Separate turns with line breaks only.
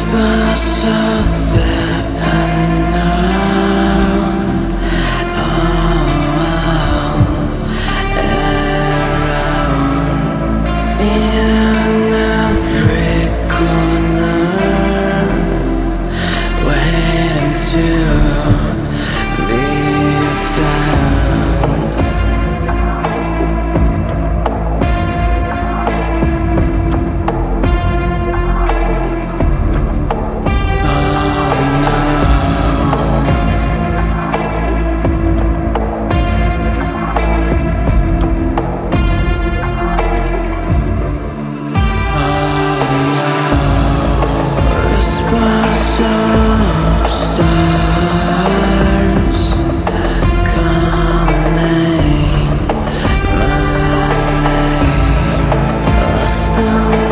whispers of the unknown. Around in every corner, waiting to be found. Whispers of stars calling my name, lost